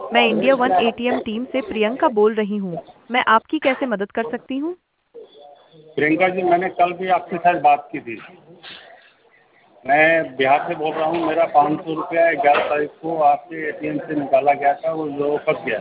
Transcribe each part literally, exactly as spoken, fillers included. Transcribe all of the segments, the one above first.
मैं India one ATM team से प्रियंका बोल रही हूँ। मैं आपकी कैसे मदद कर सकती हूँ? प्रियंका जी, मैंने कल भी आपके साथ बात की थी। मैं बिहार से बोल रहा हूँ। मेरा पाँच सौ रुपया ग्यारह तारीख को आपके एटीएम से निकाला गया था, वो जो फंस गया।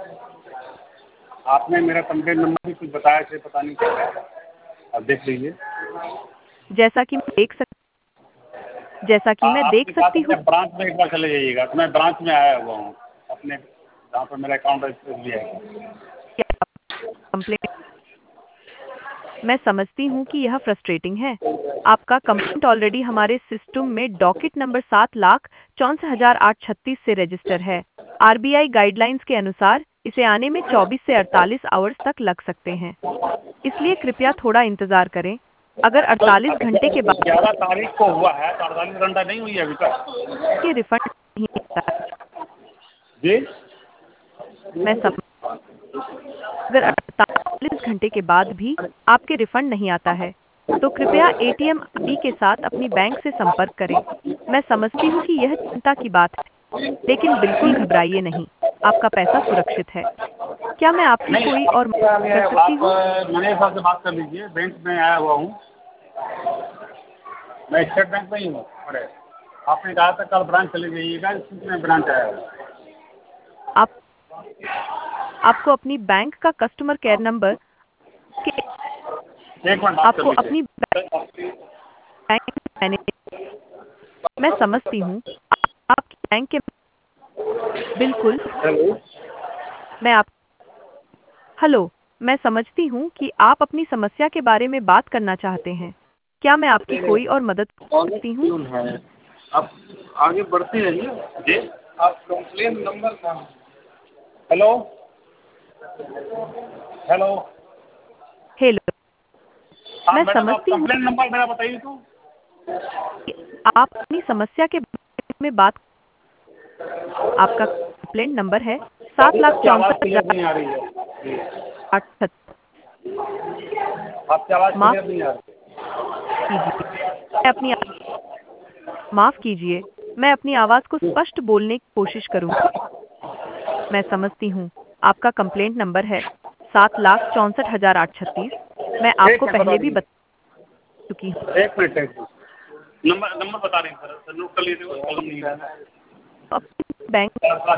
आपने मेरा कंप्लेंट नंबर भी कुछ बताया थे, पता नहीं क्या है। आप देख लीजिए। जैसा कि मैं देख सक जैसा कि हाँ, मैं देख आपके पास सकती हूँ, अपने ब्रांच में एक बार चले जाइएगा। तो मैं ब्रांच में आया हुआ हूँ, अपने जहाँ पर मेरा अकाउंट रजिस्टर भी है। कंप्लेंट मैं समझती हूँ कि यह फ्रस्ट्रेटिंग है। आपका कंप्लेंट ऑलरेडी हमारे सिस्टम में डॉकेट नंबर सात लाख चौंसठ हजार आठ छत्तीस से रजिस्टर है। आरबीआई गाइडलाइंस के अनुसार इसे आने में चौबीस से अड़तालीस आवर्स तक लग सकते हैं, इसलिए कृपया थोड़ा इंतजार करें। अगर तो अड़तालीस घंटे के बाद ग्यारह तारीख को हुआ है तो अड़तालीस घंटा नहीं हुई है अभी तक। के रिफंड नहीं आता है, जी। मैं समझ अगर अड़तालीस घंटे के बाद भी आपके रिफंड नहीं आता है, तो कृपया एटीएम आईडी के साथ अपनी बैंक से संपर्क करें। मैं समझती हूँ कि यह चिंता की बात है, लेकिन बिल्कुल घबराइए नहीं, आपका पैसा सुरक्षित है। क्या मैं आपकी नहीं, कोई और आप मदद कर सकती हूँ? मैनेजर साहब से बात कर लीजिए। बैंक में आया हुआ हूँ, मैं स्टेट बैंक में ही हूँ। अरे, आपने कहा था कल ब्रांच चले जाइएगा, इसलिए मैं ब्रांच आया हूँ। आप आपको अपनी बैंक का कस्टमर केयर नंबर के एक मिनट बात कर आपको लीजिए। अपनी बैंक मैनेजर मैं समझती हूँ आपकी बैंक के बिल्कुल हेलो। मैं आप हेलो, मैं समझती हूँ कि आप अपनी समस्या के बारे में बात करना चाहते हैं। क्या मैं आपकी कोई और मदद कर सकती हूँ? क्यों है? आप आगे बढ़ते रहिए। जी। आप कंप्लेन नंबर कहाँ? हेलो। हेलो। हेलो, हाँ मैं मैडम, आप समझती हूँ कंप्लेन नंबर मेरा बताइए तो। कि आप अपनी समस्या के बारे में बात आपका कंप्लेंट नंबर है सात लाख आपकी आवाज़ चौंसठ क्लियर हजार नहीं आ रही है। जी। आठ छत्तीस। आपकी आवाज़ माफ क्लियर नहीं आ रही। कीजिए मैं अपनी माफ कीजिए मैं अपनी आवाज को स्पष्ट बोलने की कोशिश करूंगी। मैं समझती हूँ आपका कंप्लेंट नंबर है सात लाख चौंसठ हजार आठ छत्तीस। मैं एक आपको मिनट बता पहले भी दीजिए। बता चुकी हूँ। एक मिनट एक मिनट। नंबर नंबर बता रहे हैं सर। सर नोट कर लीजिए। कॉलम नहीं है। अपनी बैंक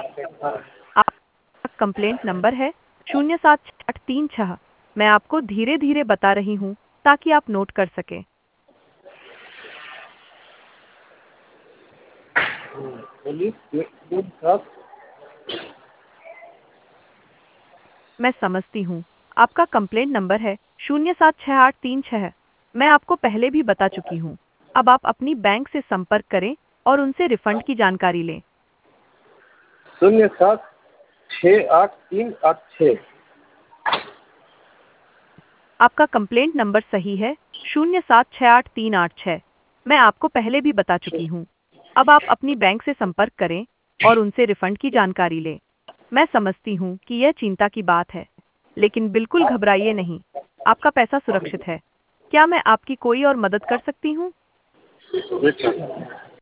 आपका कंप्लेंट नंबर है शून्य सात छः आठ तीन छः। मैं आपको धीरे धीरे बता रही हूँ ताकि आप नोट कर सकें। बोलिए। सर। मैं समझती हूँ आपका कंप्लेंट नंबर है शून्य सात छः आठ तीन छः। मैं आपको पहले भी बता चुकी हूँ। अब आप अपनी बैंक से संपर्क करें और उनसे रिफंड की जानकारी लें। शून्य सात छः आठ तीन आठ छः। आपका कंप्लेंट नंबर सही है शून्य सात छः आठ तीन आठ छः। मैं आपको पहले भी बता चुकी हूँ। अब आप अपनी बैंक से संपर्क करें और उनसे रिफंड की जानकारी लें। मैं समझती हूँ कि यह चिंता की बात है, लेकिन बिल्कुल घबराइए नहीं, आपका पैसा सुरक्षित है। क्या मैं आपकी कोई और मदद कर सकती हूँ? देखिए।